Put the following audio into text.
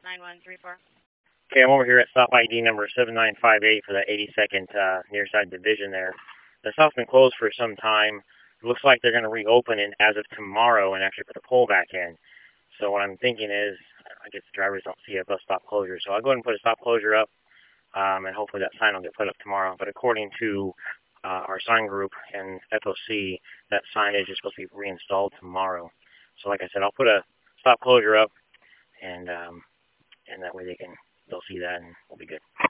9134. Okay, I'm over here at stop ID number 7958 for the 82nd near side division there. The stop's been closed for some time. It looks like they're going to reopen it as of tomorrow and actually put the pole back in. So what I'm thinking is, I guess the drivers don't see a bus stop closure. So I'll go ahead and put a stop closure up, and hopefully that sign will get put up tomorrow. But according to our sign group and FOC, that signage is supposed to be reinstalled tomorrow. So like I said, I'll put a stop closure up, and that way they'll see that and we'll be good.